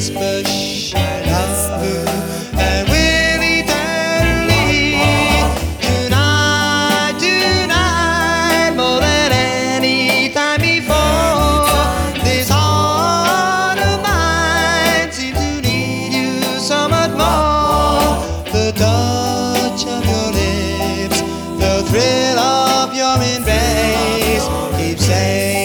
much I love you and will eternally. Tonight, tonight, more than any time before. This heart of mine seems to need you so much more. The touch of your lips, the thrill of your embrace keeps saying